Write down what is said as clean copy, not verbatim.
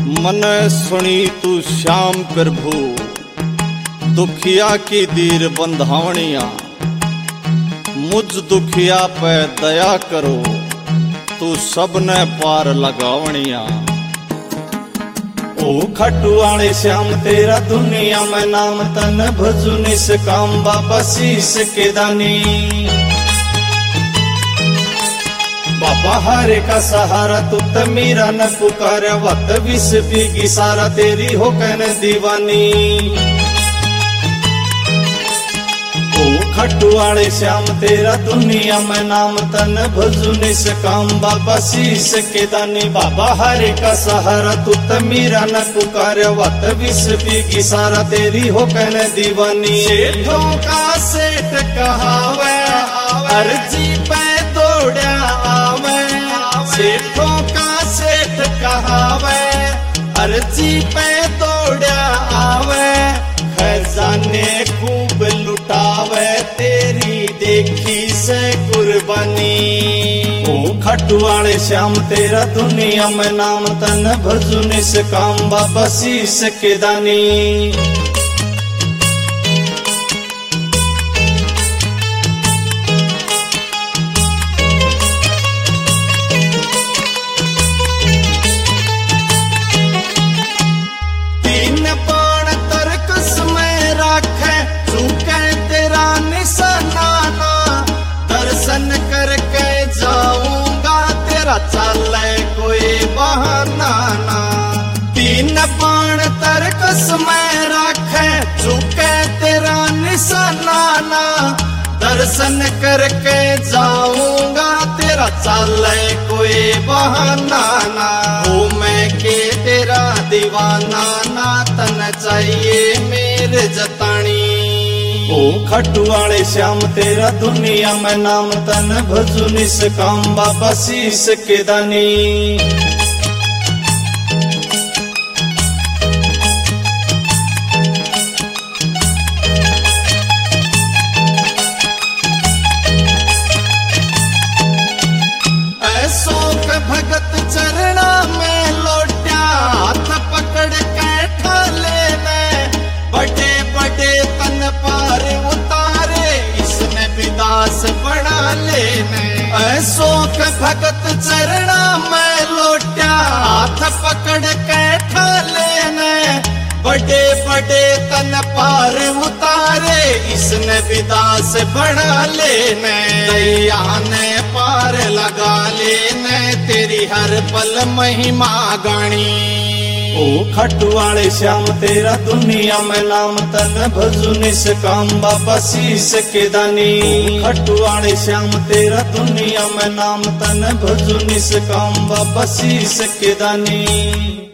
मन सुनी तू श्याम प्रभु, दुखिया की दीर बंधावणिया। मुझ दुखिया पे दया करो, तू सबने पार लगावणिया। ओ खटुआले श्याम तेरा दुनिया में नाम, तन भजू निष्काम बाबा शीश के दानी। बाबा हरे का सहारा तू तो मेरा न पुकार, वत विष पीगी सारा तेरी हो कहने दीवानी। ओ खटुआले श्याम तेरा दुनिया में नाम, तन भजू निष्काम बाबा शीश के दानी। बाबा हरे का सहारा तू तो मेरा न पुकार, वत विष पीगी सारा तेरी हो कहने दीवानी। सेठों का सेठ कहावे, अर्जी पे दौड़ा आवे। सेठों का सेठ कहावे, अर्जी पे दौड़ा आवे। खजाने खूब लुटावे, तेरी देखी से कुर्बानी। ओ खटुआले श्याम तेरा दुनिया में नाम, तन भजू निष्काम बाबा शीश के दानी। करके जाऊंगा तेरा चले कोई बहाना ना। तीन बाण तरकस में रखे, चुके तेरा निशाना ना। दर्शन करके जाऊंगा तेरा चले कोई बहाना ना। हो मैं के तेरा दीवाना ना, तन चाहिए मेरे जतानी। ओ खटुआले श्याम तेरा दुनिया में नाम, तन भजू निष्काम बाबा शीश के दानी। ऐसो के भगत चरणा में लोट्या, हाथ पकड़ के ठाले में। बड़े बड़े तन पार उतारे, इसने विदास बना लेने। ऐसो के भगत चरणा में लोट्या, हाथ पकड़ के ठाले में। बड़े बड़े तन पार उतारे, इसने विदास बना लेने। दैया ने पार लगा लेने, तेरी हर पल महिमा गानी। ओ खटुआले श्याम तेरा दुनिया में नाम, तन भजू निष्काम बाबा शीश के दानी। खटुआले श्याम तेरा दुनिया में नाम, तन भजू निष्काम बाबा शीश के दानी।